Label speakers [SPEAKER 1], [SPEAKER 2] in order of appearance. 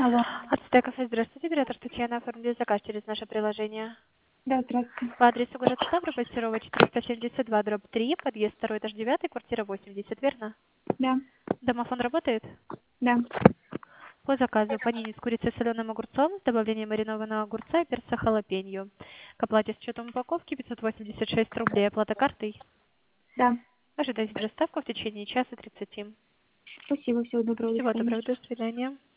[SPEAKER 1] Алло.
[SPEAKER 2] От Стекофе, здравствуйте, оператор Татьяна, оформили заказ через наше приложение.
[SPEAKER 1] Да, здравствуйте.
[SPEAKER 2] По адресу город Ставрополь, Серова, 472/3, подъезд 2, этаж 9, квартира 80, верно?
[SPEAKER 1] Да,
[SPEAKER 2] Домофон работает?
[SPEAKER 1] да.
[SPEAKER 2] По заказу панини с курицей, соленым огурцом, с добавлением маринованного огурца и перца халапеньо. К оплате с учетом упаковки 586 рублей, оплата картой.
[SPEAKER 1] Да.
[SPEAKER 2] Ожидайте доставку в течение часа 30.
[SPEAKER 1] Спасибо, всего доброго, до
[SPEAKER 2] Всего
[SPEAKER 1] свидания.
[SPEAKER 2] доброго, до свидания.